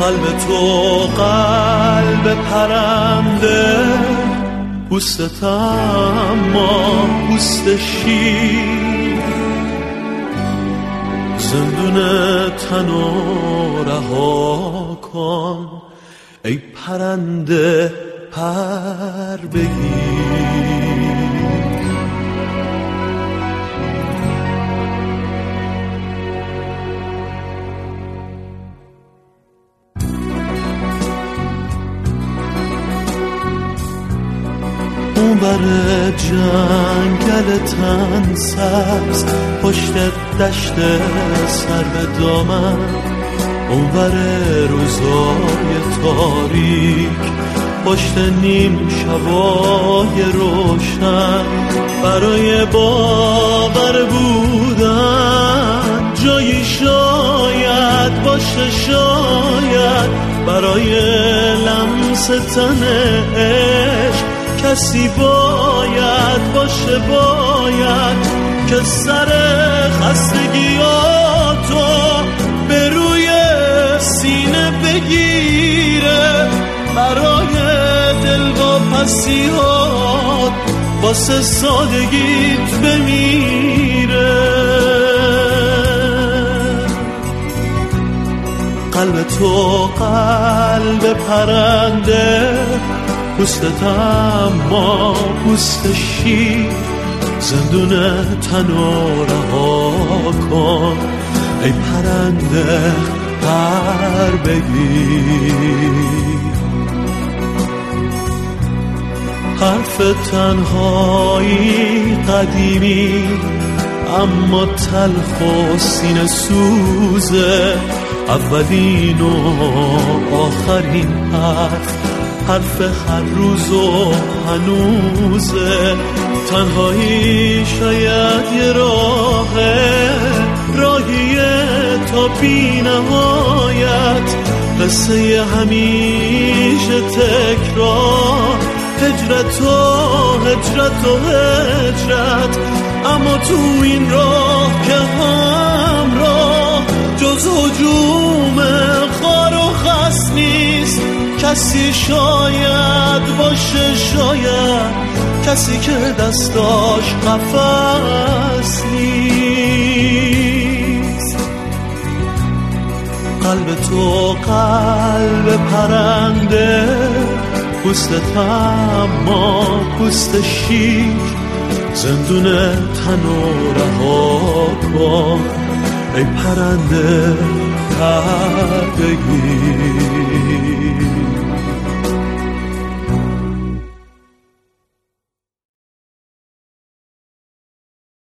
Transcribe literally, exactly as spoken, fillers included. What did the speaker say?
قلب تو قلب پرنده، پوستت اما پوست شیر، زندون تنو رها کن ای پرنده پر بگیر. اون بر جنگل تن سبز پشت دشت سر به دامن، اون بر روزای تاریک پشت نیم شبای روشن، برای باور بودن جایی شاید باشه، شاید برای لمس تن عشق کسی باید باشه، باید که سر خستگیاتو به روی سینه بگیره، برای دلواپسیات واسه سادگیت بمیره. قلب تو قلب پرنده، پوستت اما پوست شیر، زندون تنو رها کن ای پرنده پر بگیر. حرف تنهایی قدیمی اما تلخ و سینه سوزه، اولین و آخرین حرف، حرف هر روز و هنوزه. تنهایی شاید یه راهه، راهیه تا بی نهایت، قصه همیشه تکرار، هجرت و هجرت و هجرت. اما تو این راه که همراه جز هجوم خار و خس نیست، کسی شاید باشه، شاید کسی که دستاش قفس نیست. قلب تو قلب پرنده، پوستت اما پوست شیر، زندون تنو رها کن ای پرنده پر بگیر.